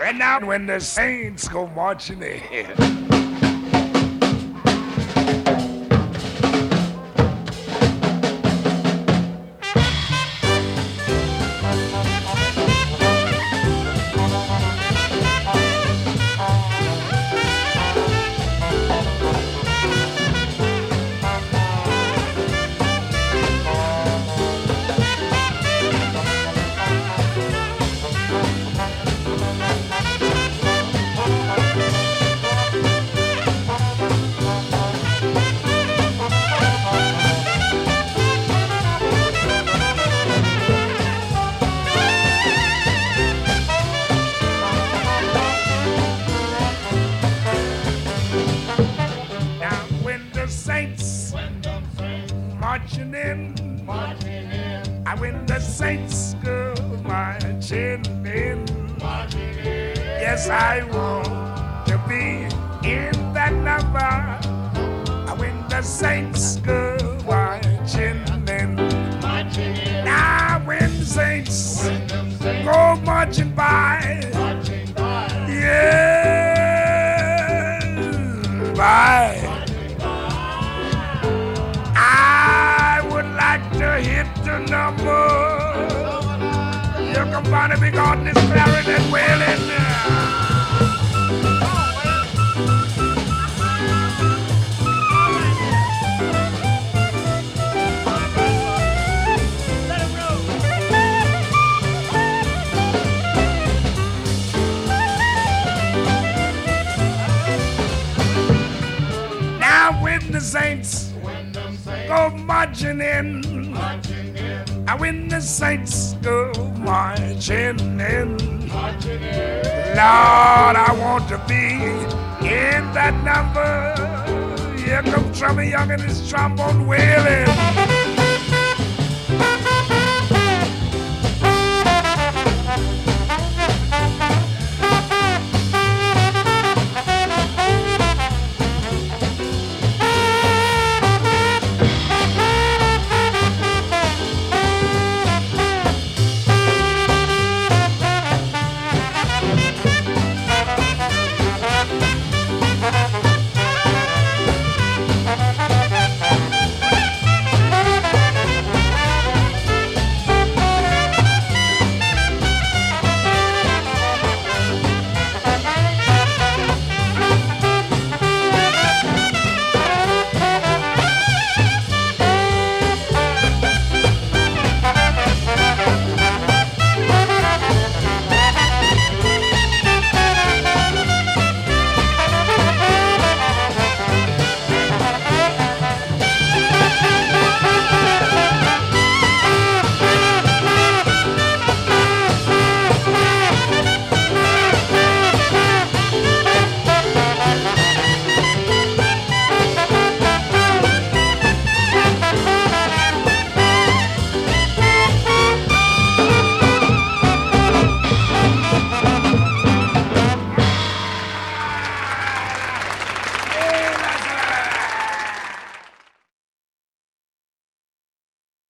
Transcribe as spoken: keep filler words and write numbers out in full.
And now when the saints go marching in. Saints marching in, marching in. I when the saints go marching in, marching in. Yes, I want to be in that number. I when the saints go marching in, marching in. Now when the saints, when the saints go marching by, marching by. Yeah, by. Hit the number. You can find a big on this clarinet wailing. Now when the saints go marching in, I when the saints go marching in, marching in. Lord, I want to be in that number. Here comes Trummy Young and his trombone wailing.